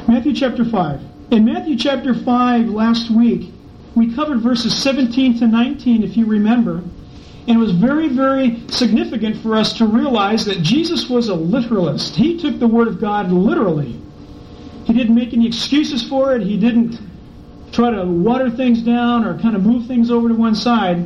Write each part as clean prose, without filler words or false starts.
Matthew chapter 5. In Matthew chapter 5 last week, we covered verses 17 to 19, if you remember. And it was very, very significant for us to realize that Jesus was a literalist. He took the Word of God literally. He didn't make any excuses for it. He didn't try to water things down or kind of move things over to one side.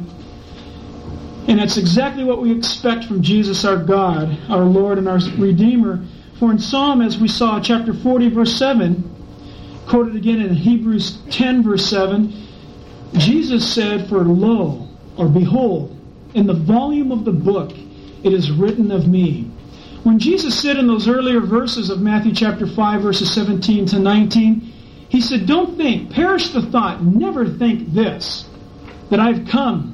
And that's exactly what we expect from Jesus, our God, our Lord and our Redeemer. For in Psalm, as we saw, chapter 40, verse 7, quoted again in Hebrews 10, verse 7, Jesus said, "For lo, or behold, in the volume of the book it is written of me." When Jesus said in those earlier verses of Matthew chapter 5, verses 17 to 19, He said, "Don't think, perish the thought, never think this, that I've come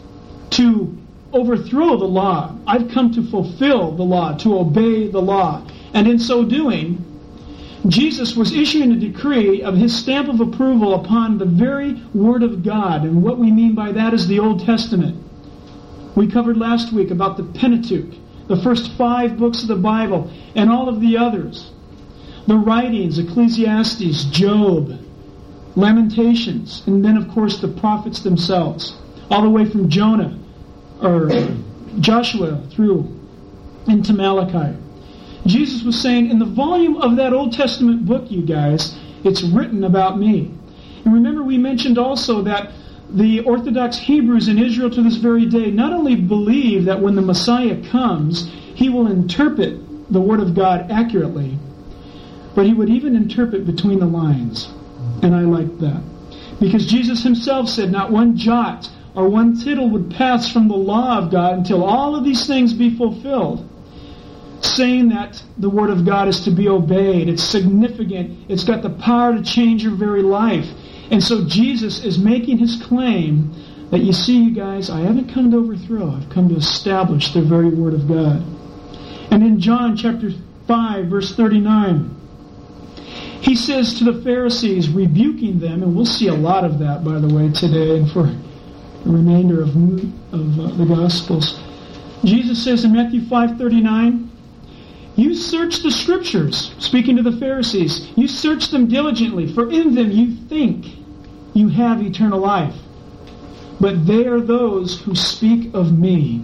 to overthrow the law. I've come to fulfill the law, to obey the law." And in so doing, Jesus was issuing a decree of His stamp of approval upon the very Word of God. And what we mean by that is the Old Testament. We covered last week about the Pentateuch, the first 5 books of the Bible, and all of the others. The writings, Ecclesiastes, Job, Lamentations, and then, of course, the prophets themselves, all the way from Jonah, or Joshua, through into Malachi. Jesus was saying, in the volume of that Old Testament book, you guys, it's written about me. And remember, we mentioned also that the Orthodox Hebrews in Israel to this very day not only believe that when the Messiah comes, He will interpret the Word of God accurately, but He would even interpret between the lines. And I like that. Because Jesus Himself said not one jot or one tittle would pass from the law of God until all of these things be fulfilled. Saying that the Word of God is to be obeyed. It's significant. It's got the power to change your very life. And so Jesus is making His claim that, you see, you guys, I haven't come to overthrow. I've come to establish the very Word of God. And in John chapter 5, verse 39, He says to the Pharisees, rebuking them, and we'll see a lot of that, by the way, today and for the remainder of the Gospels. Jesus says in Matthew 5:39, "You search the Scriptures," speaking to the Pharisees, "you search them diligently, for in them you think you have eternal life. But they are those who speak of me."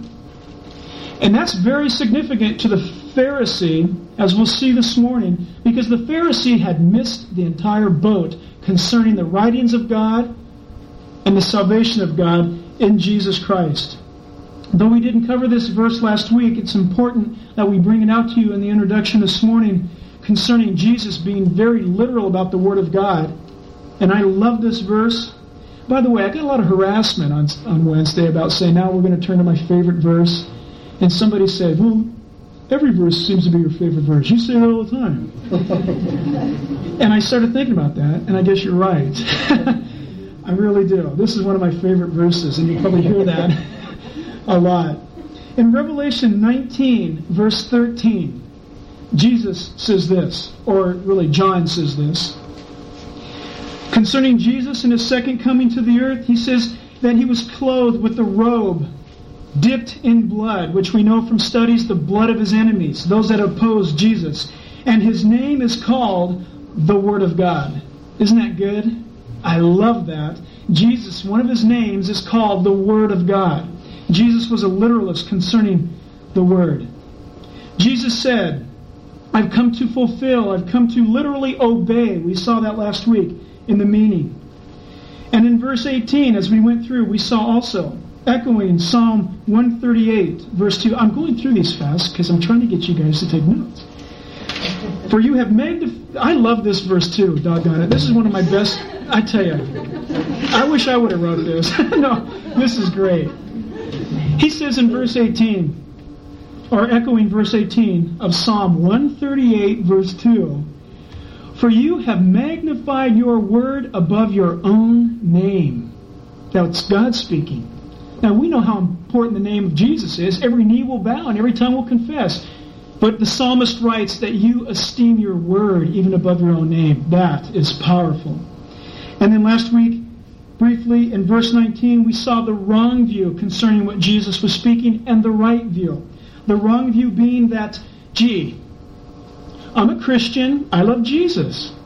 And that's very significant to the Pharisee, as we'll see this morning, because the Pharisee had missed the entire boat concerning the writings of God and the salvation of God in Jesus Christ. Though we didn't cover this verse last week, it's important that we bring it out to you in the introduction this morning concerning Jesus being very literal about the Word of God. And I love this verse. By the way, I got a lot of harassment on Wednesday about saying, now we're going to turn to my favorite verse. And somebody said, well, every verse seems to be your favorite verse. You say it all the time. And I started thinking about that, and I guess you're right. I really do. This is one of my favorite verses, and you probably hear that a lot. In Revelation 19, verse 13, Jesus says this, or really John says this. Concerning Jesus and His second coming to the earth, He says that He was clothed with a robe dipped in blood, which we know from studies, the blood of His enemies, those that oppose Jesus. And His name is called the Word of God. Isn't that good? I love that. Jesus, one of His names is called the Word of God. Jesus was a literalist concerning the Word. Jesus said, I've come to fulfill, I've come to literally obey. We saw that last week in the meaning. And in verse 18, as we went through, we saw also, echoing Psalm 138, verse 2. I'm going through these fast because I'm trying to get you guys to take notes. For you have magnified... I love this verse too, doggone it. This is one of my best... I tell you, I wish I would have wrote this. No, this is great. He says in verse 18, or echoing verse 18 of Psalm 138, verse 2, for you have magnified your word above your own name. Now it's God speaking. Now we know how important the name of Jesus is. Every knee will bow and every tongue will confess. But the psalmist writes that you esteem your word even above your own name. That is powerful. And then last week, briefly, in verse 19, we saw the wrong view concerning what Jesus was speaking and the right view. The wrong view being that, gee, I'm a Christian, I love Jesus.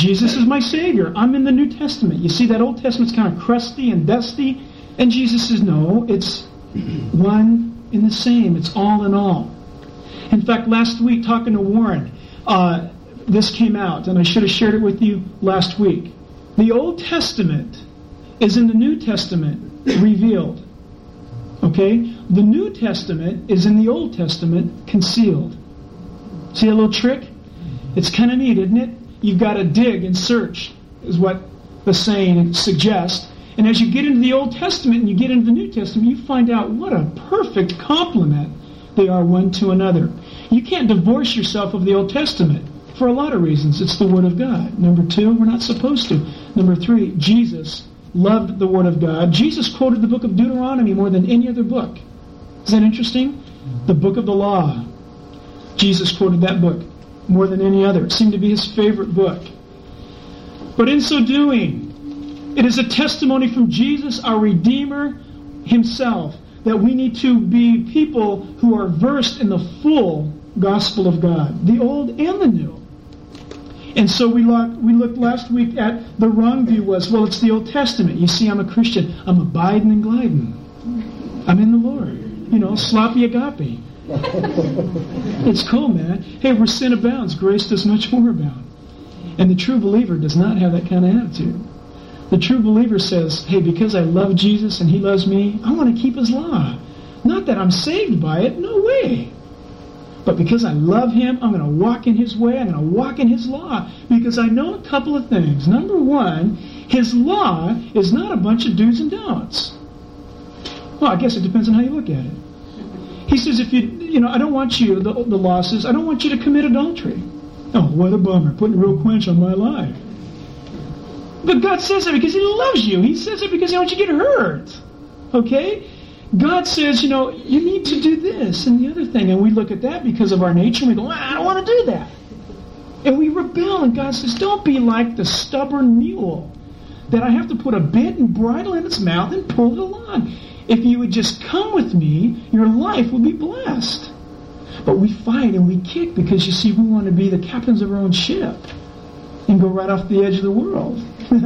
Jesus is my Savior. I'm in the New Testament. You see, that Old Testament's kind of crusty and dusty. And Jesus says, no, it's one in the same. It's all in all. In fact, last week, talking to Warren, this came out, and I should have shared it with you last week. The Old Testament is in the New Testament revealed. Okay? The New Testament is in the Old Testament concealed. See a little trick? It's kind of neat, isn't it? You've got to dig and search, is what the saying suggests. And as you get into the Old Testament and you get into the New Testament, you find out what a perfect complement they are one to another. You can't divorce yourself of the Old Testament for a lot of reasons. It's the Word of God. Number 2, we're not supposed to. Number 3, Jesus loved the Word of God. Jesus quoted the book of Deuteronomy more than any other book. Is that interesting? The book of the law. Jesus quoted that book more than any other. It seemed to be his favorite book. But in so doing, it is a testimony from Jesus, our Redeemer himself, that we need to be people who are versed in the full gospel of God, the old and the new. And so we looked last week at the wrong view was, well, it's the Old Testament. You see, I'm a Christian. I'm abiding and gliding. I'm in the Lord. You know, sloppy agape. It's cool, man. Hey, where sin abounds, grace does much more abound. And the true believer does not have that kind of attitude. The true believer says, hey, because I love Jesus and he loves me, I want to keep his law. Not that I'm saved by it, no way. But because I love him, I'm going to walk in his way, I'm going to walk in his law, because I know a couple of things. Number 1, his law is not a bunch of do's and don'ts. Well, I guess it depends on how you look at it. He says, if I don't want you, the law says, I don't want you to commit adultery. Oh, what a bummer, putting a real quench on my life. But God says that because he loves you. He says it because he wants you to get hurt. Okay? God says, you need to do this and the other thing. And we look at that because of our nature and we go, I don't want to do that. And we rebel, and God says, don't be like the stubborn mule that I have to put a bit and bridle in its mouth and pull it along. If you would just come with me, your life will be blessed. But we fight and we kick because, you see, we want to be the captains of our own ship and go right off the edge of the world.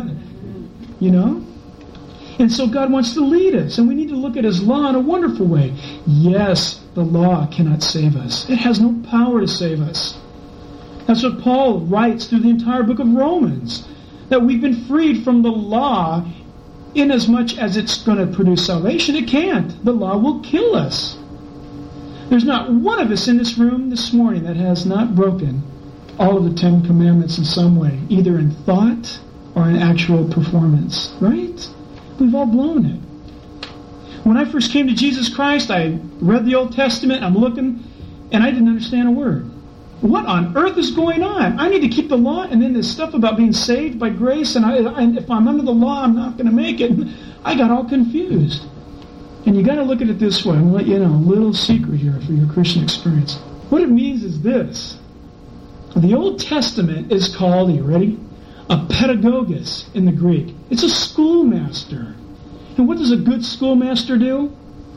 And so God wants to lead us, and we need to look at his law in a wonderful way. Yes, the law cannot save us. It has no power to save us. That's what Paul writes through the entire book of Romans, that we've been freed from the law inasmuch as it's going to produce salvation. It can't. The law will kill us. There's not one of us in this room this morning that has not broken all of the 10 Commandments in some way, either in thought or in actual performance. Right? We've all blown it. When I first came to Jesus Christ, I read the Old Testament, I'm looking, and I didn't understand a word. What on earth is going on? I need to keep the law, and then this stuff about being saved by grace, and if I'm under the law, I'm not going to make it. I got all confused. And you got to look at it this way. I'm going to let you know a little secret here for your Christian experience. What it means is this. The Old Testament is called, are you ready? A pedagogus in the Greek. It's a schoolmaster. And what does a good schoolmaster do?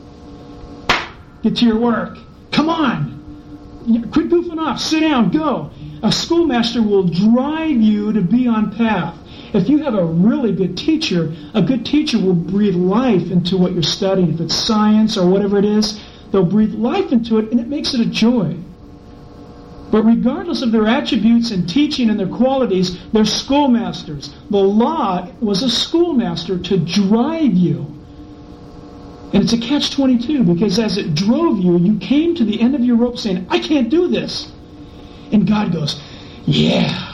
Get to your work. Come on. Quit goofing off. Sit down. Go. A schoolmaster will drive you to be on path. If you have a really good teacher will breathe life into what you're studying. If it's science or whatever it is, they'll breathe life into it, and it makes it a joy. But regardless of their attributes and teaching and their qualities, they're schoolmasters. The law was a schoolmaster to drive you. And it's a catch-22, because as it drove you, you came to the end of your rope saying, I can't do this. And God goes, yeah,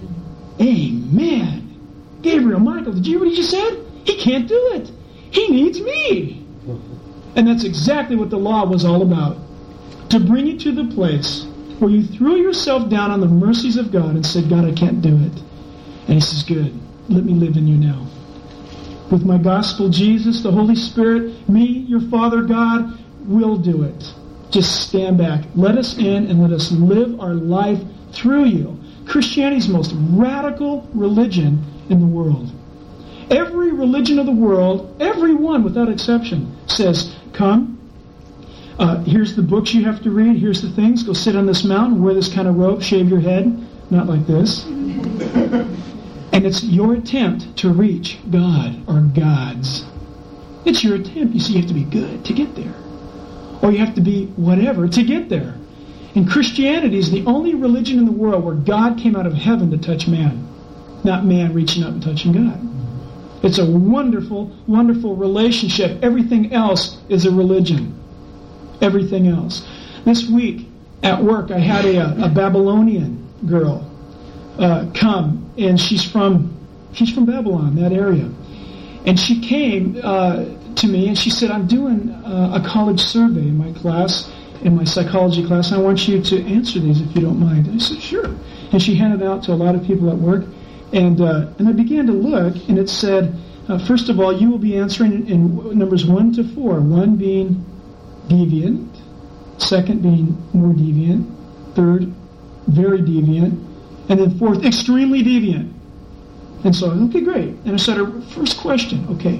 amen. Gabriel, Michael, did you hear what he just said? He can't do it. He needs me. And that's exactly what the law was all about. To bring you to the place where you threw yourself down on the mercies of God and said, God, I can't do it. And he says, good, let me live in you now. With my gospel, Jesus, the Holy Spirit, me, your Father God, will do it. Just stand back. Let us in and let us live our life through you. Christianity is the most radical religion in the world. Every religion of the world, everyone without exception, says, come, here's the books you have to read, here's the things, go sit on this mountain, wear this kind of robe, shave your head, not like this. And it's your attempt to reach God or gods. It's your attempt. You see, you have to be good to get there. Or you have to be whatever to get there. And Christianity is the only religion in the world where God came out of heaven to touch man. Not man reaching up and touching God. It's a wonderful, wonderful relationship. Everything else is a religion. Everything else. This week at work, I had a Babylonian girl come, and she's from Babylon, that area. And she came to me, and she said, I'm doing a college survey in my class, in my psychology class, and I want you to answer these if you don't mind. And I said, sure. And she handed it out to a lot of people at work. And I began to look, and it said, first of all, you will be answering in numbers 1 to 4. 1 being deviant, 2nd being more deviant, 3rd, very deviant, and then 4th, extremely deviant. And so, okay, great. And I said, our first question, okay,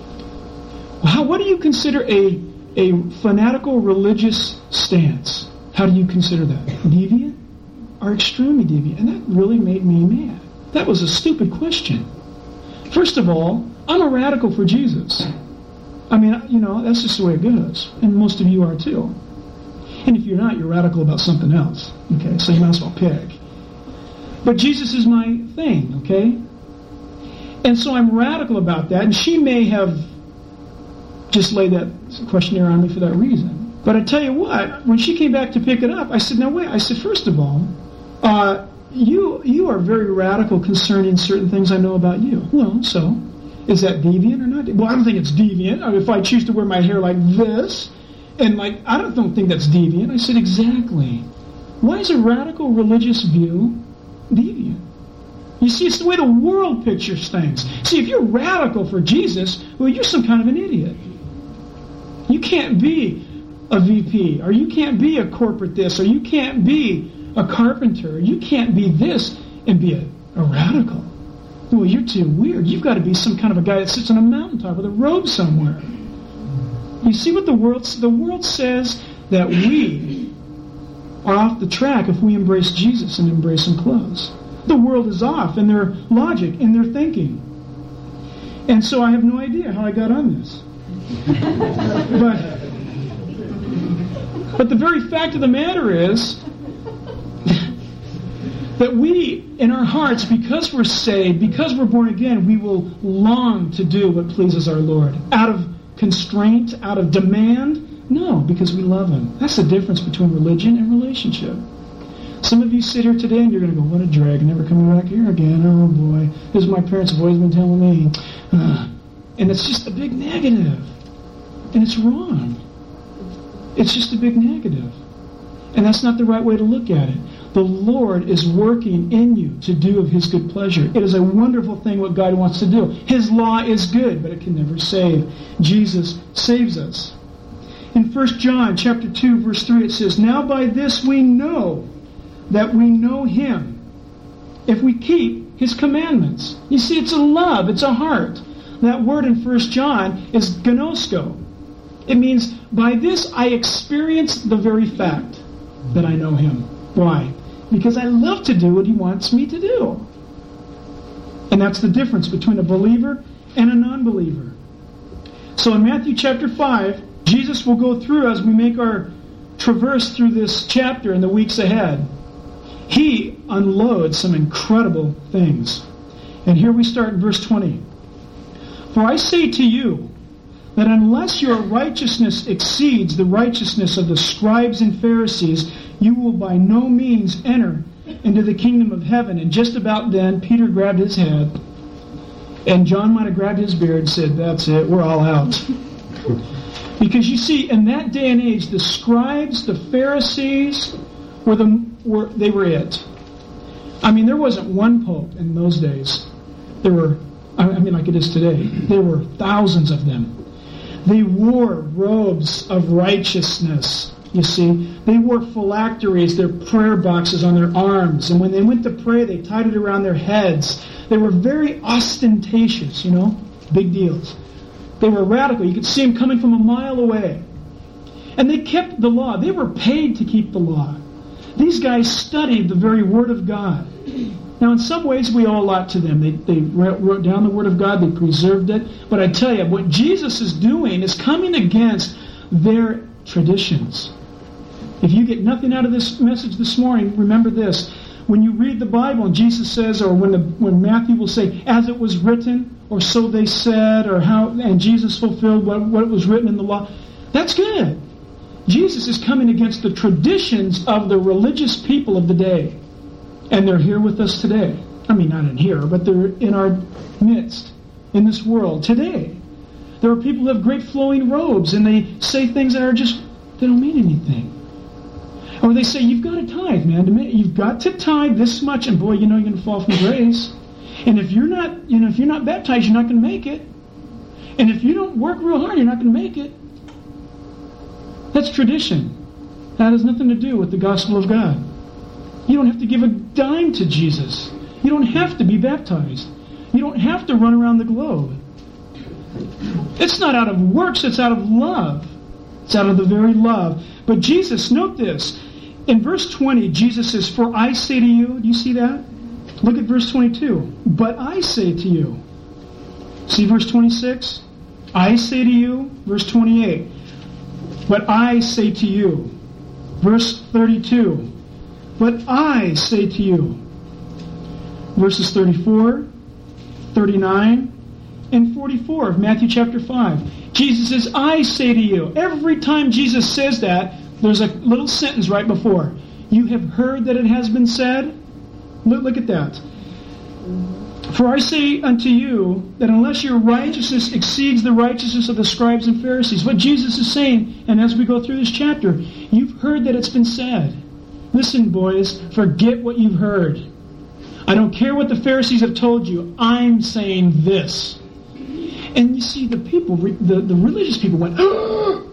what do you consider a fanatical religious stance? How do you consider that? Deviant or extremely deviant? And that really made me mad. That was a stupid question. First of all, I'm a radical for Jesus. I mean, that's just the way it goes. And most of you are too. And if you're not, you're radical about something else. Okay, so you might as well pick. But Jesus is my thing, okay? And so I'm radical about that. And she may have just laid that questionnaire on me for that reason. But I tell you what, when she came back to pick it up, I said, no, wait. I said, first of all, you are very radical concerning certain things I know about you. Well, so, is that deviant or not? Well, I don't think it's deviant. I mean, if I choose to wear my hair like this, and I don't think that's deviant. I said, exactly. Why is a radical religious view deviant? You see, it's the way the world pictures things. See, if you're radical for Jesus, well, you're some kind of an idiot. You can't be a VP, or you can't be a corporate this, or you can't be a carpenter. You can't be this and be a radical. Well, you're too weird. You've got to be some kind of a guy that sits on a mountaintop with a robe somewhere. You see what the world says that we are off the track if we embrace Jesus and embrace Him close. The world is off in their logic, in their thinking. And so I have no idea how I got on this. But the very fact of the matter is that we, in our hearts, because we're saved, because we're born again, we will long to do what pleases our Lord. Out of constraint, out of demand? No, because we love Him. That's the difference between religion and relationship. Some of you sit here today and you're going to go, what a drag, never coming back here again. Oh boy, this is what my parents have always been telling me. And it's just a big negative. And it's wrong. It's just a big negative. And that's not the right way to look at it. The Lord is working in you to do of His good pleasure. It is a wonderful thing what God wants to do. His law is good, but it can never save. Jesus saves us. In 1 John chapter 2, verse 3, it says, now by this we know that we know Him, if we keep His commandments. You see, it's a love, it's a heart. That word in 1 John is gnosko. It means, by this I experience the very fact that I know Him. Why? Because I love to do what He wants me to do. And that's the difference between a believer and a non-believer. So in Matthew chapter 5, Jesus will go through as we make our traverse through this chapter in the weeks ahead. He unloads some incredible things. And here we start in verse 20. For I say to you, that unless your righteousness exceeds the righteousness of the scribes and Pharisees, you will by no means enter into the kingdom of heaven. And just about then, Peter grabbed his head, and John might have grabbed his beard and said, that's it, we're all out. Because you see, in that day and age, the scribes, the Pharisees, they were it. I mean, there wasn't one pope in those days. There were, like it is today, there were thousands of them. They wore robes of righteousness, you see. They wore phylacteries, their prayer boxes on their arms. And when they went to pray, they tied it around their heads. They were very ostentatious, big deals. They were radical. You could see them coming from a mile away. And they kept the law. They were paid to keep the law. These guys studied the very Word of God. Now, in some ways, we owe a lot to them. They wrote down the Word of God. They preserved it. But I tell you, what Jesus is doing is coming against their traditions. If you get nothing out of this message this morning, remember this. When you read the Bible and Jesus says, or when Matthew will say, as it was written, or so they said, or how, and Jesus fulfilled what was written in the law, that's good. Jesus is coming against the traditions of the religious people of the day. And they're here with us today. I mean, not in here, but they're in our midst, in this world today. There are people who have great flowing robes, and they say things that are just, they don't mean anything. Or they say, you've got to tithe, man. You've got to tithe this much, and boy, you know you're going to fall from grace. And if you're not baptized, you're not going to make it. And if you don't work real hard, you're not going to make it. That's tradition. That has nothing to do with the gospel of God. You don't have to give a dime to Jesus. You don't have to be baptized. You don't have to run around the globe. It's not out of works, it's out of love. It's out of the very love. But Jesus, note this. In verse 20, Jesus says, for I say to you, do you see that? Look at verse 22. But I say to you. See verse 26? I say to you. Verse 28. But I say to you. Verse 32. But I say to you. Verses 34, 39, and 44 of Matthew chapter 5. Jesus says, I say to you. Every time Jesus says that, there's a little sentence right before. You have heard that it has been said. Look at that. For I say unto you that unless your righteousness exceeds the righteousness of the scribes and Pharisees. What Jesus is saying, and as we go through this chapter, you've heard that it's been said. Listen, boys, forget what you've heard. I don't care what the Pharisees have told you. I'm saying this. And you see, the people, the religious people went, oh,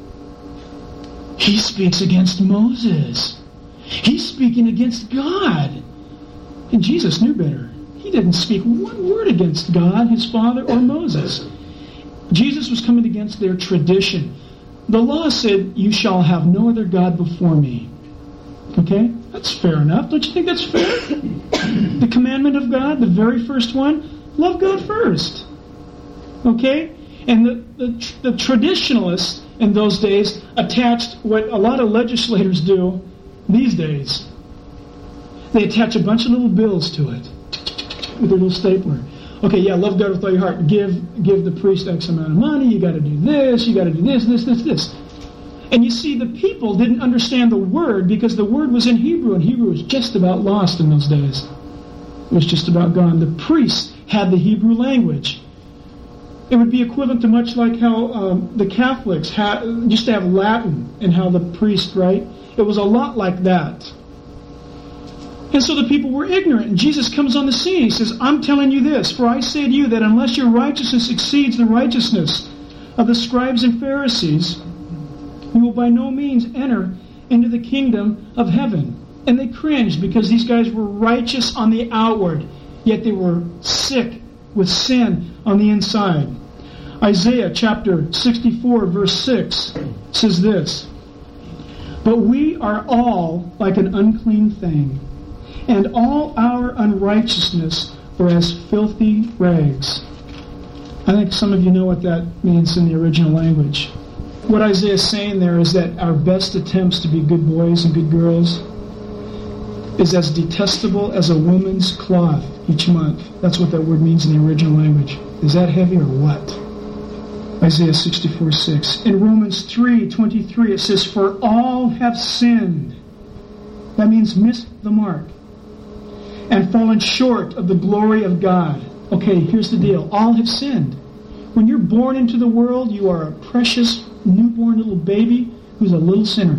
he speaks against Moses. He's speaking against God. And Jesus knew better. He didn't speak one word against God, his Father, or Moses. Jesus was coming against their tradition. The law said, you shall have no other God before me. Okay? That's fair enough. Don't you think that's fair? The commandment of God, the very first one, love God first. Okay? And the traditionalists in those days attached what a lot of legislators do these days. They attach a bunch of little bills to it with their little stapler. Okay, yeah, love God with all your heart. Give the priest X amount of money. You got to do this. You got to do this. And you see, the people didn't understand the word because the word was in Hebrew, and Hebrew was just about lost in those days. It was just about gone. The priests had the Hebrew language. It would be equivalent to much like how the Catholics used to have Latin and how the priest, right? It was a lot like that. And so the people were ignorant, and Jesus comes on the scene. He says, I'm telling you this, for I say to you that unless your righteousness exceeds the righteousness of the scribes and Pharisees, you will by no means enter into the kingdom of heaven. And they cringed because these guys were righteous on the outward, yet they were sick with sin on the inside. Isaiah chapter 64 verse 6 says this, but we are all like an unclean thing, and all our unrighteousness are as filthy rags. I think some of you know what that means in the original language. What Isaiah is saying there is that our best attempts to be good boys and good girls is as detestable as a woman's cloth each month. That's what that word means in the original language. Is that heavy or what? Isaiah 64:6. In Romans 3:23 it says, for all have sinned. That means missed the mark. And fallen short of the glory of God. Okay, here's the deal. All have sinned. When you're born into the world, you are a precious newborn little baby who's a little sinner.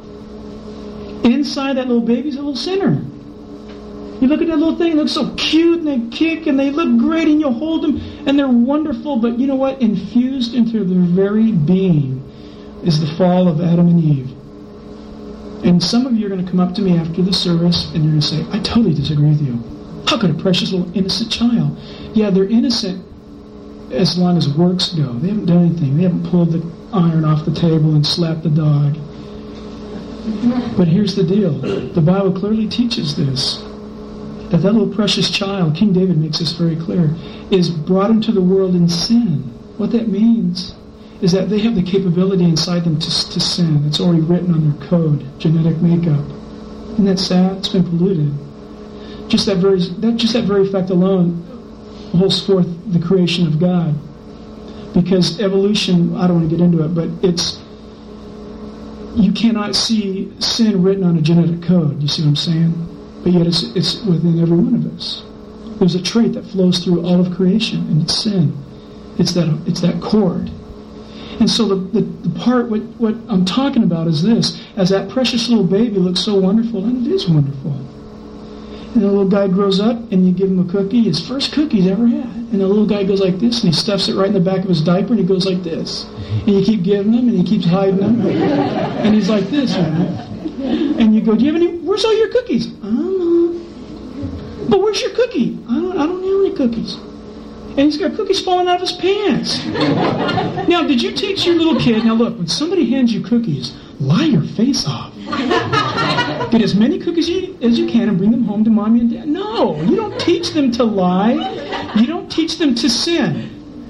Inside that little baby's a little sinner. You look at that little thing, it looks so cute, and they kick, and they look great, and you hold them, and they're wonderful, but you know what? Infused into their very being is the fall of Adam and Eve. And some of you are going to come up to me after the service, and you're going to say, I totally disagree with you. How could a precious little innocent child? Yeah, they're innocent as long as works go. They haven't done anything. They haven't pulled the iron off the table and slapped the dog. But here's the deal. The Bible clearly teaches this. that little precious child, King David makes this very clear, is brought into the world in sin. What that means is that they have the capability inside them to sin. It's already written on their code, genetic makeup. Isn't that sad? It's been polluted. Just that very fact alone holds forth the creation of God. Because evolution, I don't want to get into it, but you cannot see sin written on a genetic code. You see what I'm saying? But yet it's within every one of us. There's a trait that flows through all of creation, and it's sin. It's that cord. And so the part, what I'm talking about is this. As that precious little baby looks so wonderful, and it is wonderful. And the little guy grows up, and you give him a cookie, his first cookie he's ever had. And the little guy goes like this, and he stuffs it right in the back of his diaper, and he goes like this. And you keep giving him, and he keeps hiding them. And he's like this, And you go, do you have any, where's all your cookies? I don't know. But where's your cookie? I don't have any cookies. And he's got cookies falling out of his pants. Now, did you teach your little kid, now look, when somebody hands you cookies, lie your face off. Get as many cookies as you can and bring them home to mommy and dad. No, you don't teach them to lie. You don't teach them to sin.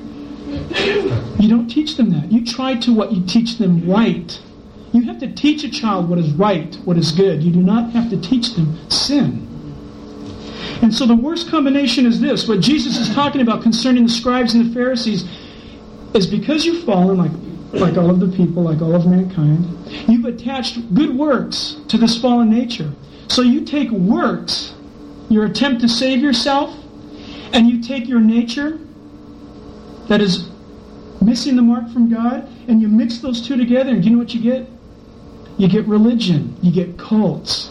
You don't teach them that. You try to what you teach them right. You have to teach a child what is right, what is good. You do not have to teach them sin. And so the worst combination is this. What Jesus is talking about concerning the scribes and the Pharisees is because you've fallen like all of the people, like all of mankind, you've attached good works to this fallen nature. So you take works, your attempt to save yourself, and you take your nature that is missing the mark from God, and you mix those two together, and do you know what you get? You get religion. You get cults.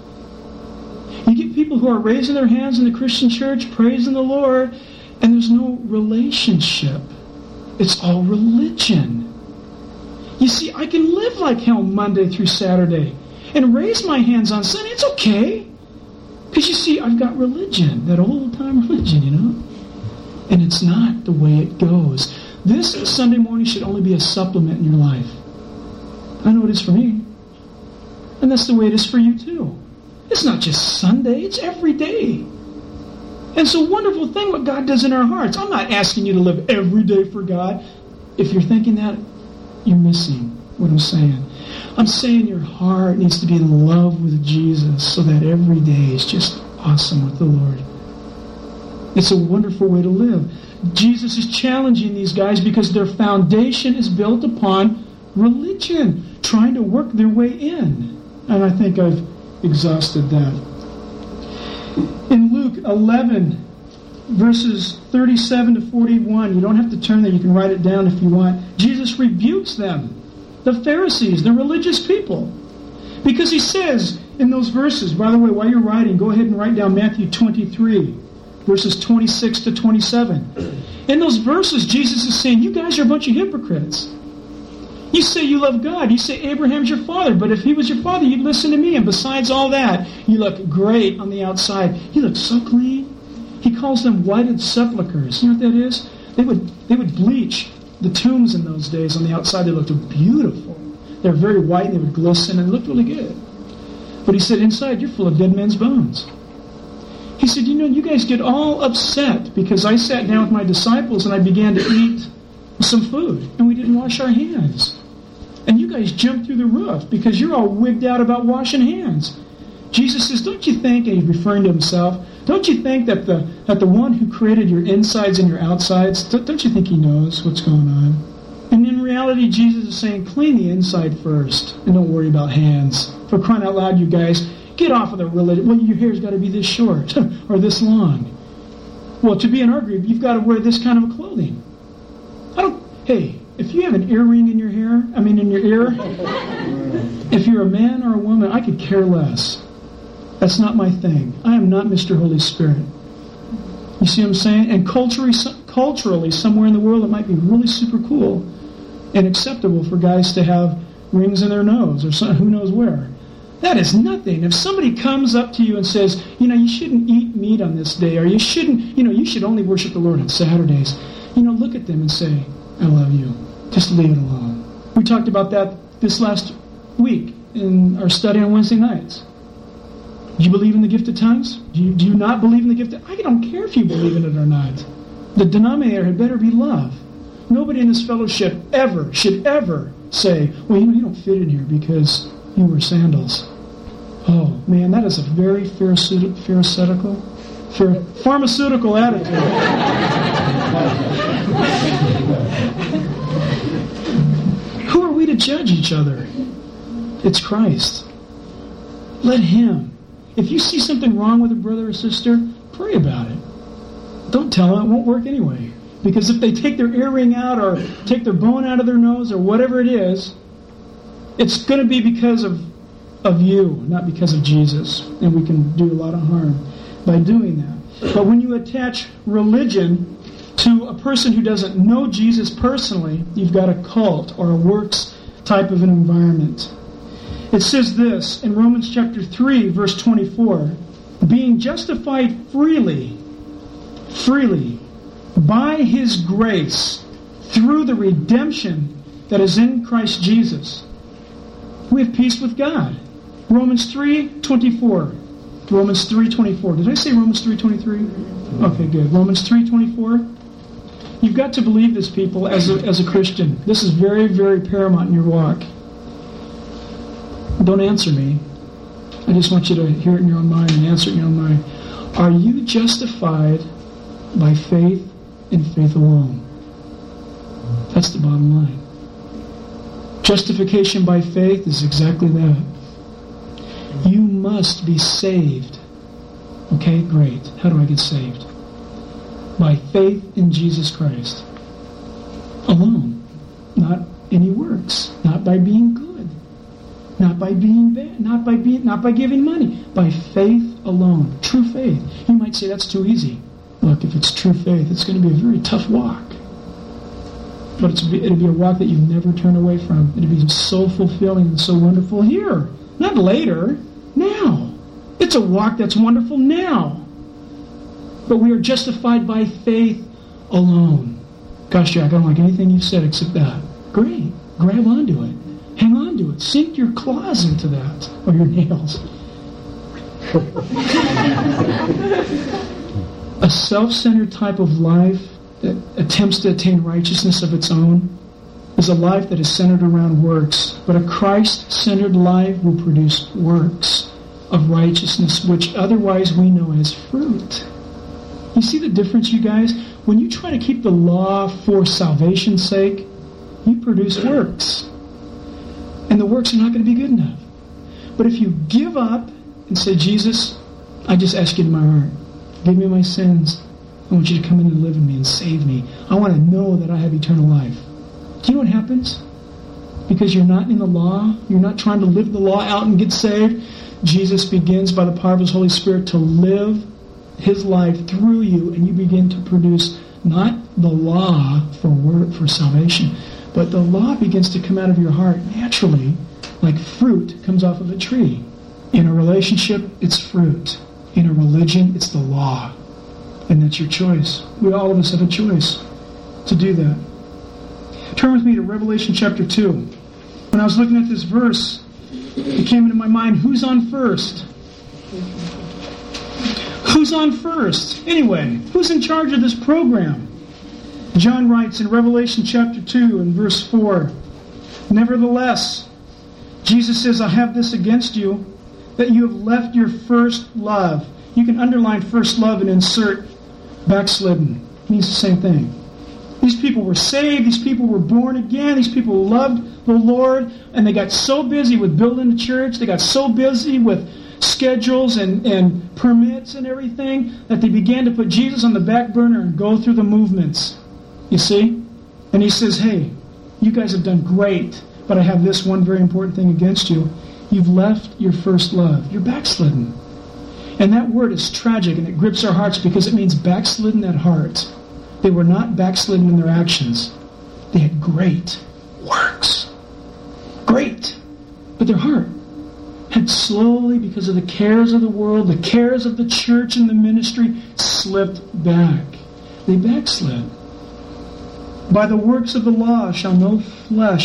You get people who are raising their hands in the Christian church, praising the Lord, and there's no relationship. It's all religion. You see, I can live like hell Monday through Saturday and raise my hands on Sunday. It's okay. Because you see, I've got religion, that old-time religion, you know. And it's not the way it goes. This Sunday morning should only be a supplement in your life. I know it is for me. And that's the way it is for you too. It's not just Sunday, it's every day. And it's a wonderful thing what God does in our hearts. I'm not asking you to live every day for God. If you're thinking that, you're missing what I'm saying. I'm saying your heart needs to be in love with Jesus so that every day is just awesome with the Lord. It's a wonderful way to live. Jesus is challenging these guys because their foundation is built upon religion, trying to work their way in. And I think I've exhausted that. In Luke 11, verses 37 to 41, you don't have to turn there, you can write it down if you want. Jesus rebukes them, the Pharisees, the religious people. Because he says in those verses, by the way, while you're writing, go ahead and write down Matthew 23, verses 26 to 27. In those verses, Jesus is saying, you guys are a bunch of hypocrites. You say you love God. You say Abraham's your father. But if he was your father, you'd listen to me. And besides all that, you look great on the outside. You look so clean. He calls them whited sepulchres. You know what that is? They would bleach the tombs in those days on the outside. They looked beautiful. They're very white and they would glisten and look really good. But he said, inside, you're full of dead men's bones. He said, you guys get all upset because I sat down with my disciples and I began to eat some food, and we didn't wash our hands. And you guys jumped through the roof because you're all wigged out about washing hands. Jesus says, don't you think, and he's referring to himself, don't you think that the one who created your insides and your outsides, don't you think he knows what's going on? And in reality, Jesus is saying, clean the inside first, and don't worry about hands. For crying out loud, you guys, get off of the religion. Well, your hair's got to be this short or this long. Well, to be in our group, you've got to wear this kind of clothing. Hey, if you have an earring in your hair, in your ear, if you're a man or a woman, I could care less. That's not my thing. I am not Mr. Holy Spirit. You see what I'm saying? And culturally, somewhere in the world, it might be really super cool and acceptable for guys to have rings in their nose or who knows where. That is nothing. If somebody comes up to you and says, you shouldn't eat meat on this day, or you shouldn't, you should only worship the Lord on Saturdays, look at them and say, I love you. Just leave it alone. We talked about that this last week in our study on Wednesday nights. Do you believe in the gift of tongues? Do you not believe in the gift of... I don't care if you believe in it or not. The denominator had better be love. Nobody in this fellowship should ever say, well, you don't fit in here because you wear sandals. Oh, man, that is a very pharisaical pharmaceutical attitude. Who are we to judge each other? It's Christ. Let Him. If you see something wrong with a brother or sister, pray about it. Don't tell them. It won't work anyway. Because if they take their earring out or take their bone out of their nose or whatever it is, it's going to be because of you, not because of Jesus. And we can do a lot of harm by doing that. But when you attach religion to a person who doesn't know Jesus personally, you've got a cult or a works type of an environment. It says this in Romans chapter 3, verse 24, being justified freely, by His grace, through the redemption that is in Christ Jesus, we have peace with God. Romans 3:24. Romans 3:24. Did I say Romans 3:23? Okay, good. Romans 3:24. You've got to believe this, people, as a Christian. This is very, very paramount in your walk. Don't answer me. I just want you to hear it in your own mind and answer it in your own mind. Are you justified by faith and faith alone? That's the bottom line. Justification by faith is exactly that. You must be saved. Okay, great. How do I get saved? By faith in Jesus Christ. Alone. Not any works. Not by being good. Not by being bad. Not by giving money. By faith alone. True faith. You might say that's too easy. Look, if it's true faith, it's going to be a very tough walk. But it'll be a walk that you never turn away from. It'll be so fulfilling and so wonderful here. Not later. Now. It's a walk that's wonderful now. But we are justified by faith alone. Gosh, Jack, I don't like anything you've said except that. Great. Grab onto it. Hang on to it. Sink your claws into that. Or your nails. A self-centered type of life that attempts to attain righteousness of its own is a life that is centered around works. But a Christ-centered life will produce works of righteousness, which otherwise we know as fruit. You see the difference, you guys? When you try to keep the law for salvation's sake, you produce works. And the works are not going to be good enough. But if you give up and say, Jesus, I just ask you in my heart, forgive me my sins. I want you to come in and live in me and save me. I want to know that I have eternal life. Do you know what happens? Because you're not in the law, you're not trying to live the law out and get saved. Jesus begins by the power of His Holy Spirit to live His life through you, and you begin to produce not the law for salvation, but the law begins to come out of your heart naturally, like fruit comes off of a tree. In a relationship, it's fruit. In a religion, it's the law. And that's your choice. All of us have a choice to do that. Turn with me to Revelation chapter 2. When I was looking at this verse, it came into my mind, who's on first? Who's on first? Anyway, who's in charge of this program? John writes in Revelation chapter 2 and verse 4, nevertheless, Jesus says, I have this against you, that you have left your first love. You can underline first love and insert backslidden. It means the same thing. These people were saved. These people were born again. These people loved the Lord. And they got so busy with building the church. They got so busy with schedules and permits and everything that they began to put Jesus on the back burner and go through the movements. You see? And He says, hey, you guys have done great, but I have this one very important thing against you. You've left your first love. You're backslidden. And that word is tragic, and it grips our hearts because it means backslidden at heart. They were not backslidden in their actions. They had great works. Great. But their heart had slowly, because of the cares of the world, the cares of the church and the ministry, slipped back. They backslid. By the works of the law shall no flesh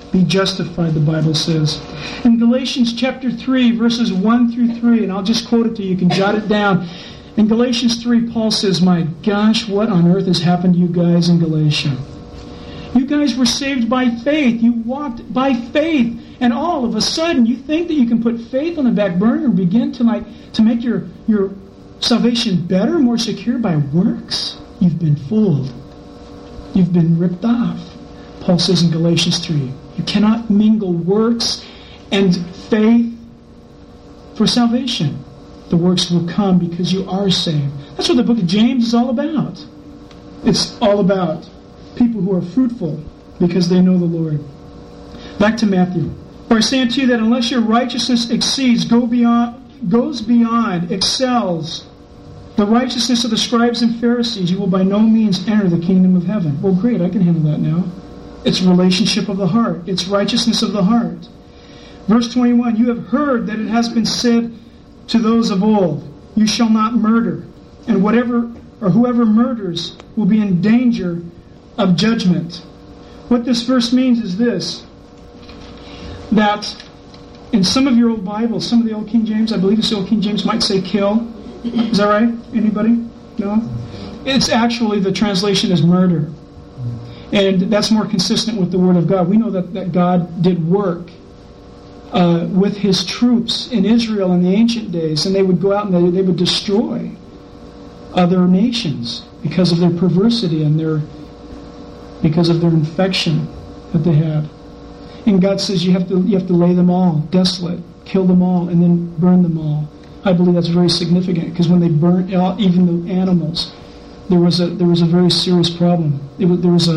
be justified, the Bible says. In Galatians chapter 3, verses 1 through 3, and I'll just quote it to you, you can jot it down. In Galatians 3, Paul says, my gosh, what on earth has happened to you guys in Galatia? You guys were saved by faith. You walked by faith. And all of a sudden, you think that you can put faith on the back burner and begin to make your salvation better, more secure by works? You've been fooled. You've been ripped off. Paul says in Galatians 3, you cannot mingle works and faith for salvation. The works will come because you are saved. That's what the book of James is all about. It's all about people who are fruitful because they know the Lord. Back to Matthew. For I say unto you that unless your righteousness exceeds, goes beyond, excels the righteousness of the scribes and Pharisees, you will by no means enter the kingdom of heaven. Well, great, I can handle that now. It's relationship of the heart. It's righteousness of the heart. Verse 21, you have heard that it has been said to those of old, you shall not murder, and whoever murders will be in danger of judgment. What this verse means is this, that in some of your old Bibles, some of the old King James, I believe it's the old King James, might say kill. Is that right? Anybody? No? It's actually, the translation is murder. And that's more consistent with the Word of God. We know that God did work with His troops in Israel in the ancient days, and they would go out and they would destroy other nations because of their perversity and because of their infection that they had. And God says you have to lay them all desolate, kill them all, and then burn them all. I believe that's very significant because when they burnt out even the animals, there was a very serious problem. There was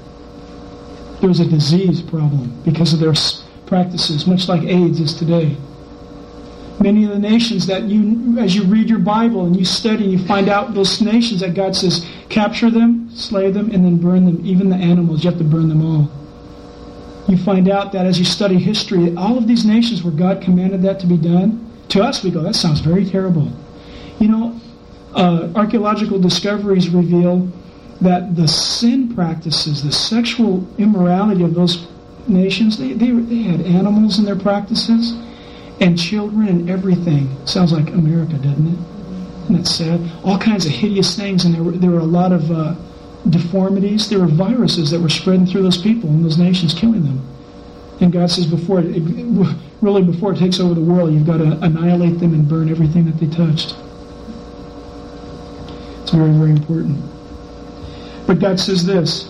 a disease problem because of their practices, much like AIDS is today. Many of the nations that as you read your Bible and you study, you find out those nations that God says, capture them, slay them, and then burn them. Even the animals, you have to burn them all. You find out that as you study history, all of these nations where God commanded that to be done, to us we go, that sounds very terrible. You know, archaeological discoveries reveal that the sin practices, the sexual immorality of those nations, they had animals in their practices and children and everything. Sounds like America, doesn't it? Isn't that sad? All kinds of hideous things, and there were a lot of deformities. There were viruses that were spreading through those people in those nations, killing them. And God says before it takes over the world, you've got to annihilate them and burn everything that they touched. It's very, very important. But God says this,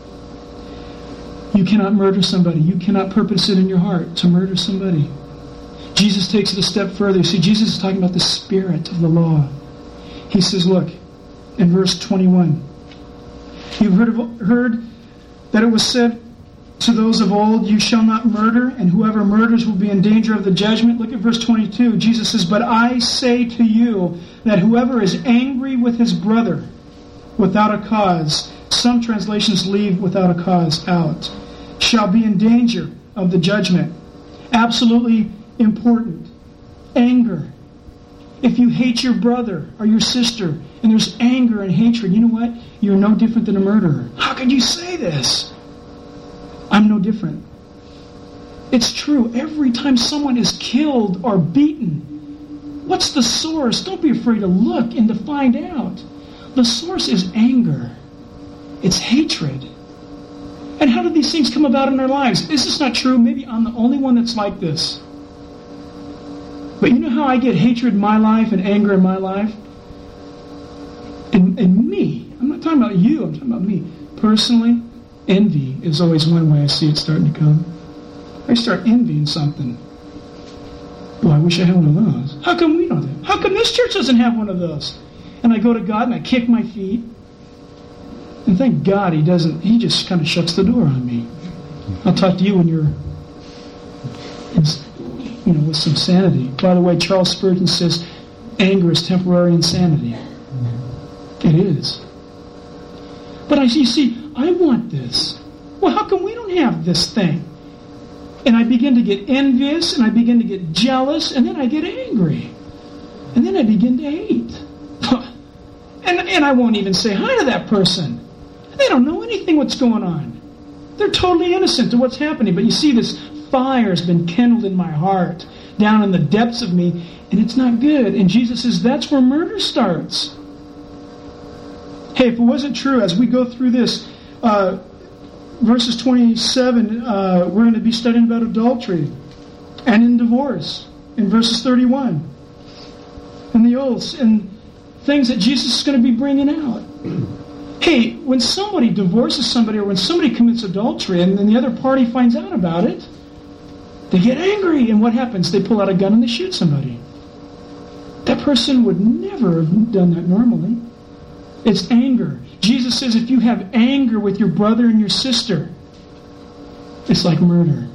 you cannot murder somebody. You cannot purpose it in your heart to murder somebody. Jesus takes it a step further. See, Jesus is talking about the spirit of the law. He says, look, in verse 21, you've heard that it was said to those of old, you shall not murder, and whoever murders will be in danger of the judgment. Look at verse 22. Jesus says, but I say to you that whoever is angry with his brother without a cause, some translations leave without a cause out, shall be in danger of the judgment. Absolutely important. Anger. If you hate your brother or your sister, and there's anger and hatred, you know what? You're no different than a murderer. How could you say this? I'm no different. It's true. Every time someone is killed or beaten, what's the source? Don't be afraid to look and to find out. The source is anger. It's hatred. And how do these things come about in our lives? Is this not true? Maybe I'm the only one that's like this. But you know how I get hatred in my life and anger in my life? In me. I'm not talking about you. I'm talking about me. Personally, envy is always one way I see it starting to come. I start envying something. Well, I wish I had one of those. How come we don't have? How come this church doesn't have one of those? And I go to God and I kick my feet. And thank God He doesn't. He just kind of shuts the door on me. I'll talk to you when you're, with some sanity. By the way, Charles Spurgeon says, anger is temporary insanity. It is. But you see, I want this. Well, how come we don't have this thing? And I begin to get envious, and I begin to get jealous, and then I get angry. And then I begin to hate. And I won't even say hi to that person. They don't know anything what's going on. They're totally innocent to what's happening. But you see, this fire has been kindled in my heart, down in the depths of me, and it's not good. And Jesus says that's where murder starts. Hey, if it wasn't true, as we go through this, verses 27, we're going to be studying about adultery and in divorce in verses 31. And the oaths and things that Jesus is going to be bringing out. Hey, when somebody divorces somebody or when somebody commits adultery and then the other party finds out about it, they get angry. And what happens? They pull out a gun and they shoot somebody. That person would never have done that normally. It's anger. Jesus says if you have anger with your brother and your sister, it's like murder.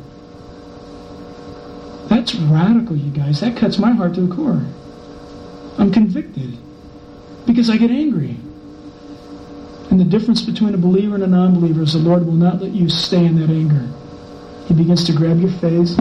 That's radical, you guys. That cuts my heart to the core. I'm convicted because I get angry. And the difference between a believer and a non-believer is the Lord will not let you stay in that anger. He begins to grab your face.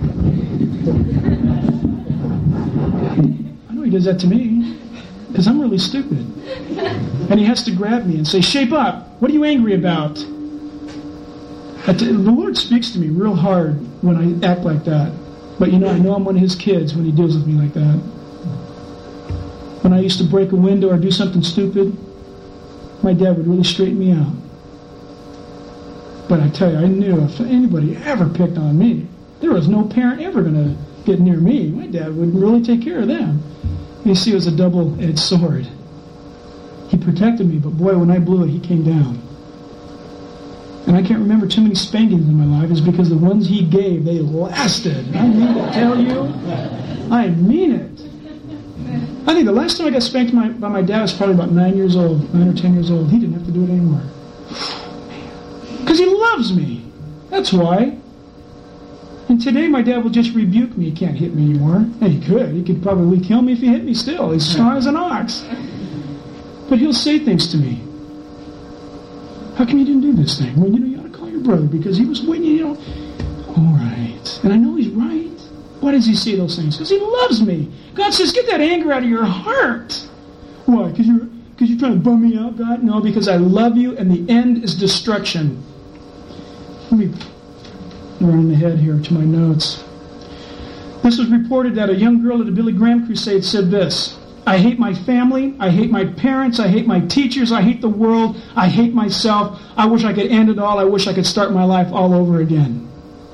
I know he does that to me because I'm really stupid. And he has to grab me and say, shape up. What are you angry about? The Lord speaks to me real hard when I act like that. But I know I'm one of his kids when he deals with me like that. When I used to break a window or do something stupid, my dad would really straighten me out. But I tell you, I knew if anybody ever picked on me, there was no parent ever going to get near me. My dad would really take care of them. You see, it was a double-edged sword. He protected me, but boy, when I blew it, he came down. And I can't remember too many spankings in my life. It's because the ones he gave, they lasted. I mean to tell you, I mean it. I think the last time I got spanked by my dad was probably about 9 or 10 years old. He didn't have to do it anymore. Because he loves me. That's why. And today my dad will just rebuke me. He can't hit me anymore. And he could. He could probably kill me if he hit me still. He's strong as an ox. But he'll say things to me. How come you didn't do this thing? Well, you ought to call your brother because he was waiting, All right. And I know he's right. Why does he say those things? Because he loves me. God says, get that anger out of your heart. Why? Because you're trying to bum me out, God? No, because I love you and the end is destruction. Let me run ahead here to my notes. This was reported that a young girl at a Billy Graham crusade said this: I hate my family, I hate my parents, I hate my teachers, I hate the world, I hate myself. I wish I could end it all. I wish I could start my life all over again.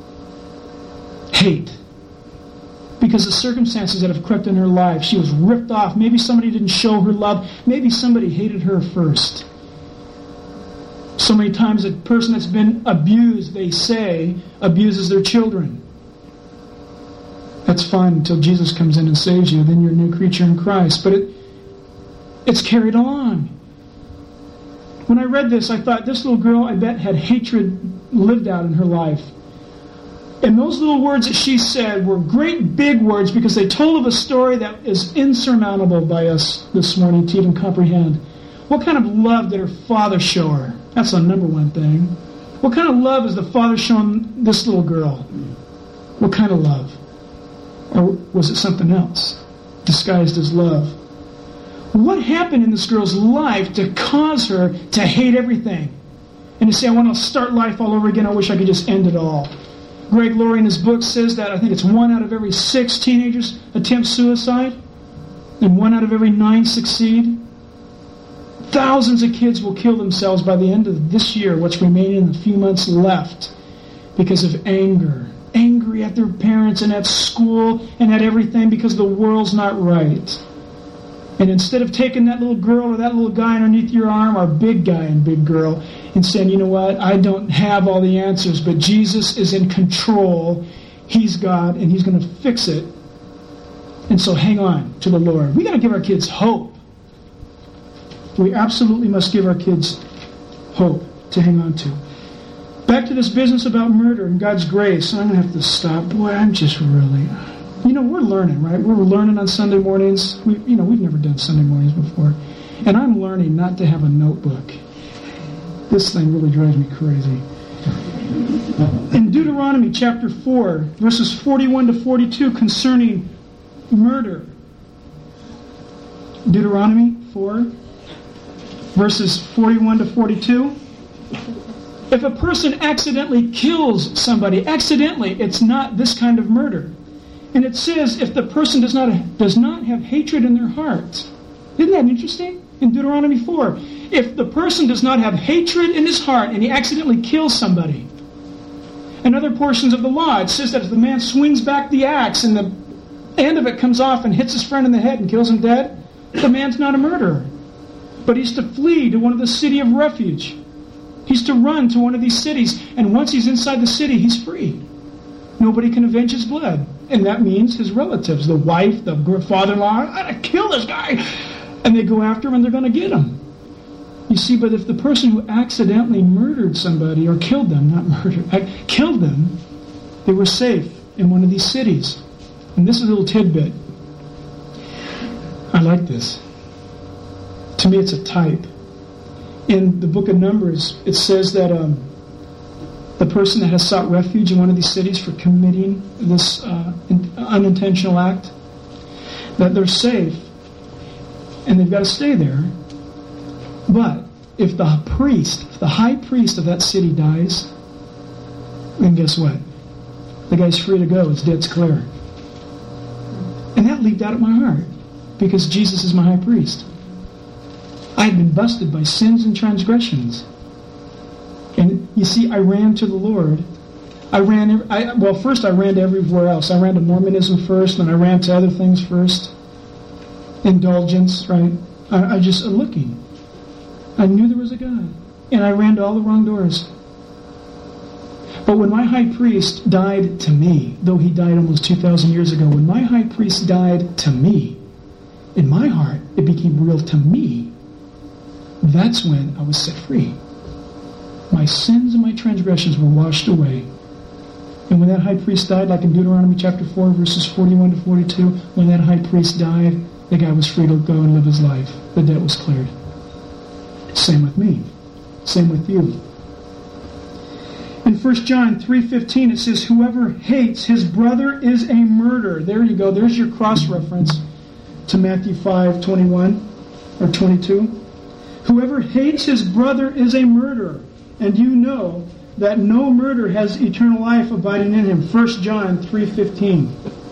Hate. Because the circumstances that have crept in her life, she was ripped off. Maybe somebody didn't show her love. Maybe somebody hated her first. So many times a person that's been abused, they say, abuses their children. That's fine until Jesus comes in and saves you. Then you're a new creature in Christ. But it's carried on. When I read this, I thought this little girl, I bet, had hatred lived out in her life. And those little words that she said were great big words because they told of a story that is insurmountable by us this morning to even comprehend. What kind of love did her father show her? That's the number one thing. What kind of love is the father showing this little girl? What kind of love? Or was it something else disguised as love? What happened in this girl's life to cause her to hate everything and to say, I want to start life all over again. I wish I could just end it all. Greg Laurie in his book says that I think it's 1 out of every 6 teenagers attempt suicide and 1 out of every 9 succeed. Thousands of kids will kill themselves by the end of this year, what's remaining in the few months left, because of anger. Angry at their parents and at school and at everything because the world's not right. And instead of taking that little girl or that little guy underneath your arm, or big guy and big girl, and saying, you know what, I don't have all the answers, but Jesus is in control. He's God, and He's going to fix it. And so hang on to the Lord. We got to give our kids hope. We absolutely must give our kids hope to hang on to. Back to this business about murder and God's grace. I'm going to have to stop. Boy, I'm just really... we're learning, right? We're learning on Sunday mornings. We've never done Sunday mornings before. And I'm learning not to have a notebook. This thing really drives me crazy. In Deuteronomy chapter 4, verses 41 to 42 concerning murder. Deuteronomy 4, verses 41 to 42. If a person accidentally kills somebody, accidentally, it's not this kind of murder. And it says if the person does not have hatred in their heart. Isn't that interesting? In Deuteronomy 4. If the person does not have hatred in his heart and he accidentally kills somebody. In other portions of the law, it says that if the man swings back the axe and the end of it comes off and hits his friend in the head and kills him dead, the man's not a murderer. But he's to flee to one of the city of refuge. He's to run to one of these cities, and once he's inside the city, he's free. Nobody can avenge his blood. And that means his relatives, the wife, the father-in-law, I gotta kill this guy. And they go after him and they're going to get him. You see, but if the person who accidentally murdered somebody, or killed them, killed them, they were safe in one of these cities. And this is a little tidbit. I like this. To me, it's a type. In the book of Numbers, it says that the person that has sought refuge in one of these cities for committing this unintentional act, that they're safe, and they've got to stay there. But if the high priest of that city dies, then guess what? The guy's free to go. His debt's clear. And that leaped out of my heart, because Jesus is my high priest. I had been busted by sins and transgressions. And you see, I ran to the Lord. First I ran to everywhere else. I ran to Mormonism first, then I ran to other things first. Indulgence, right? I just looking. I knew there was a God. And I ran to all the wrong doors. But when my high priest died to me, though he died almost 2,000 years ago, when my high priest died to me, in my heart, it became real to me. That's when I was set free. My sins and my transgressions were washed away. And when that high priest died, like in Deuteronomy chapter 4, verses 41 to 42, when that high priest died, the guy was free to go and live his life. The debt was cleared. Same with me. Same with you. In 1 John 3:15, it says, whoever hates his brother is a murderer. There you go. There's your cross-reference to Matthew 5:21 or 22. Whoever hates his brother is a murderer. And you know that no murderer has eternal life abiding in him. 1 John 3:15.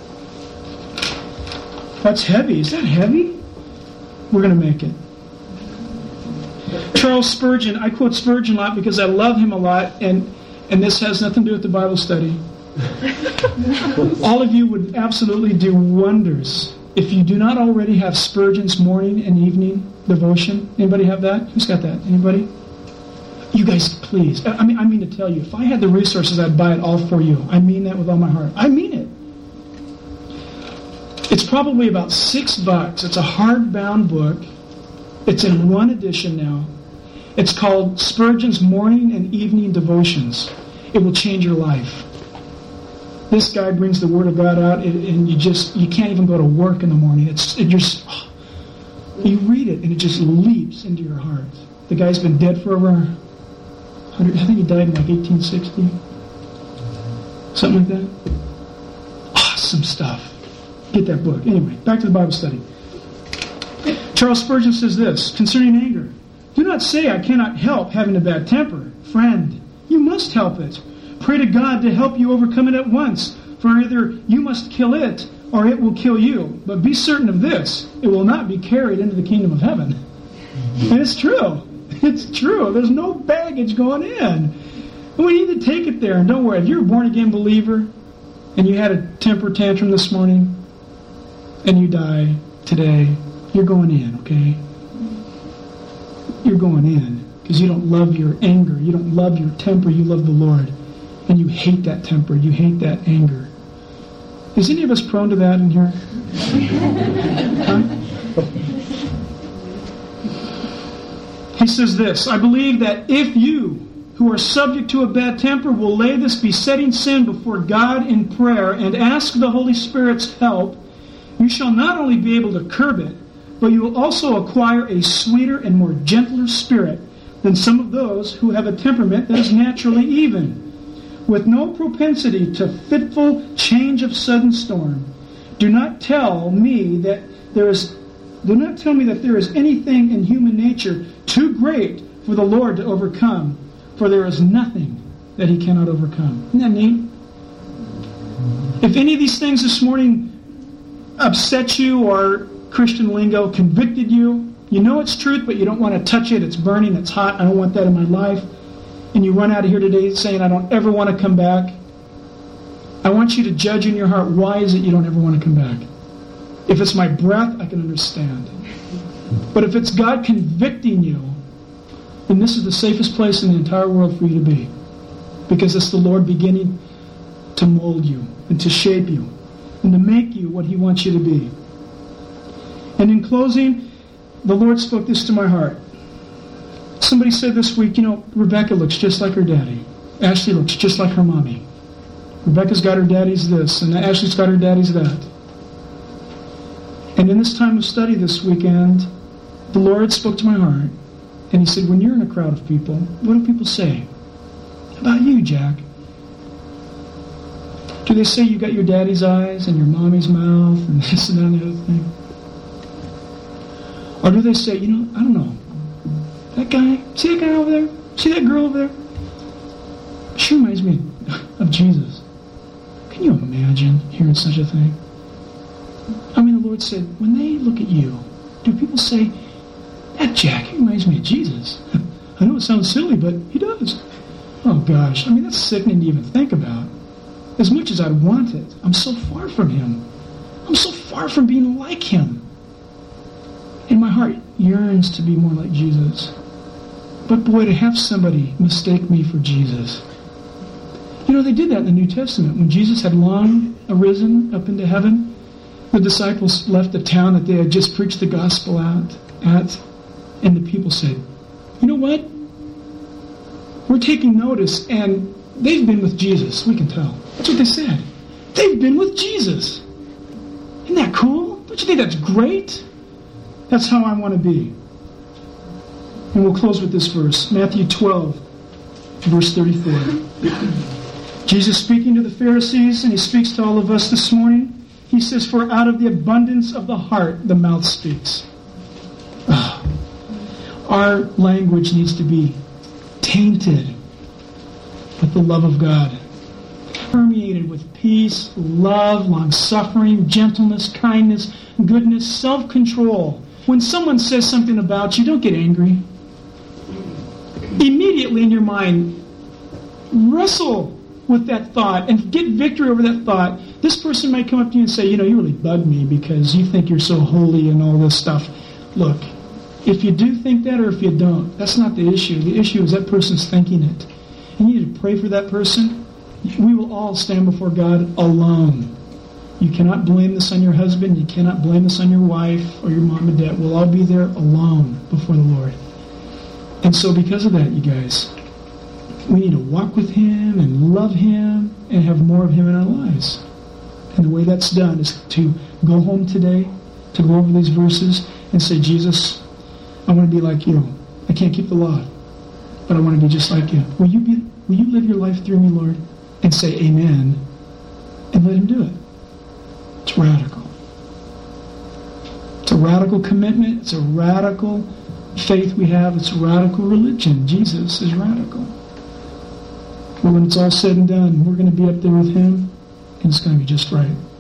That's heavy. Is that heavy? We're going to make it. Charles Spurgeon. I quote Spurgeon a lot because I love him a lot, and this has nothing to do with the Bible study. All of you would absolutely do wonders if you do not already have Spurgeon's morning and evening devotion. Anybody have that? Who's got that? Anybody? You guys, please. I mean to tell you, if I had the resources, I'd buy it all for you. I mean that with all my heart. I mean it. It's probably about $6. It's a hardbound book. It's in one edition now. It's called Spurgeon's Morning and Evening Devotions. It will change your life. This guy brings the Word of God out, and you can't even go to work in the morning. You read it, and it just leaps into your heart. The guy's been dead for over 100. I think he died in like 1860, something like that. Awesome stuff. Get that book. Anyway, back to the Bible study. Charles Spurgeon says this concerning anger: do not say I cannot help having a bad temper. Friend, you must help it. Pray to God to help you overcome it at once, for either you must kill it or it will kill you. But be certain of this, it will not be carried into the kingdom of heaven. And it's true. It's true. There's no baggage going in. And we need to take it there. And don't worry, if you're a born-again believer and you had a temper tantrum this morning and you die today, you're going in, okay? You're going in because you don't love your anger. You don't love your temper. You love the Lord. And you hate that temper. You hate that anger. Is any of us prone to that in here? Huh? He says this: I believe that if you, who are subject to a bad temper, will lay this besetting sin before God in prayer and ask the Holy Spirit's help, you shall not only be able to curb it, but you will also acquire a sweeter and more gentler spirit than some of those who have a temperament that is naturally even, with no propensity to fitful change of sudden storm. Do not tell me that there is anything in human nature too great for the Lord to overcome, for there is nothing that he cannot overcome. Isn't that neat? If any of these things this morning upset you, or Christian lingo convicted you, you know it's truth, but you don't want to touch it, it's burning, it's hot, I don't want that in my life, and you run out of here today saying, I don't ever want to come back, I want you to judge in your heart, why is it you don't ever want to come back? If it's my breath, I can understand. But if it's God convicting you, then this is the safest place in the entire world for you to be. Because it's the Lord beginning to mold you and to shape you and to make you what he wants you to be. And in closing, the Lord spoke this to my heart. Somebody said this week, Rebecca looks just like her daddy. Ashley looks just like her mommy. Rebecca's got her daddy's this, and Ashley's got her daddy's that. And in this time of study this weekend, the Lord spoke to my heart, and he said, when you're in a crowd of people, what do people say about you, Jack? Do they say you got your daddy's eyes and your mommy's mouth and this and that and the other thing? Or do they say, I don't know, that guy, see that guy over there? See that girl over there? She reminds me of Jesus. Can you imagine hearing such a thing? I mean, the Lord said, when they look at you, do people say, that Jack, he reminds me of Jesus? I know it sounds silly, but he does. Oh gosh, I mean, that's sickening to even think about. As much as I want it, I'm so far from him. I'm so far from being like him. And my heart yearns to be more like Jesus. But boy, to have somebody mistake me for Jesus. They did that in the New Testament. When Jesus had long arisen up into heaven, the disciples left the town that they had just preached the gospel at, and the people said, you know what? We're taking notice, and they've been with Jesus. We can tell. That's what they said. They've been with Jesus. Isn't that cool? Don't you think that's great? That's how I want to be. And we'll close with this verse. Matthew 12, verse 34. Jesus speaking to the Pharisees, and he speaks to all of us this morning. He says, for out of the abundance of the heart, the mouth speaks. Our language needs to be tainted with the love of God, permeated with peace, love, long-suffering, gentleness, kindness, goodness, self-control. When someone says something about you, don't get angry. Immediately in your mind, wrestle with that thought and get victory over that thought. This person might come up to you and say, you really bug me because you think you're so holy and all this stuff. Look, if you do think that or if you don't, that's not the issue. The issue is that person's thinking it. You need to pray for that person. We will all stand before God alone. You cannot blame this on your husband. You cannot blame this on your wife or your mom and dad. We'll all be there alone before the Lord. And so because of that, you guys, we need to walk with him and love him and have more of him in our lives. And the way that's done is to go home today, to go over these verses and say, Jesus, I want to be like you. I can't keep the law, but I want to be just like you. Will you live your life through me, Lord? And say amen and let him do it. It's radical. It's a radical commitment. It's a radical faith we have. It's a radical religion. Jesus is radical. But when it's all said and done, we're going to be up there with him, and it's going to be just right.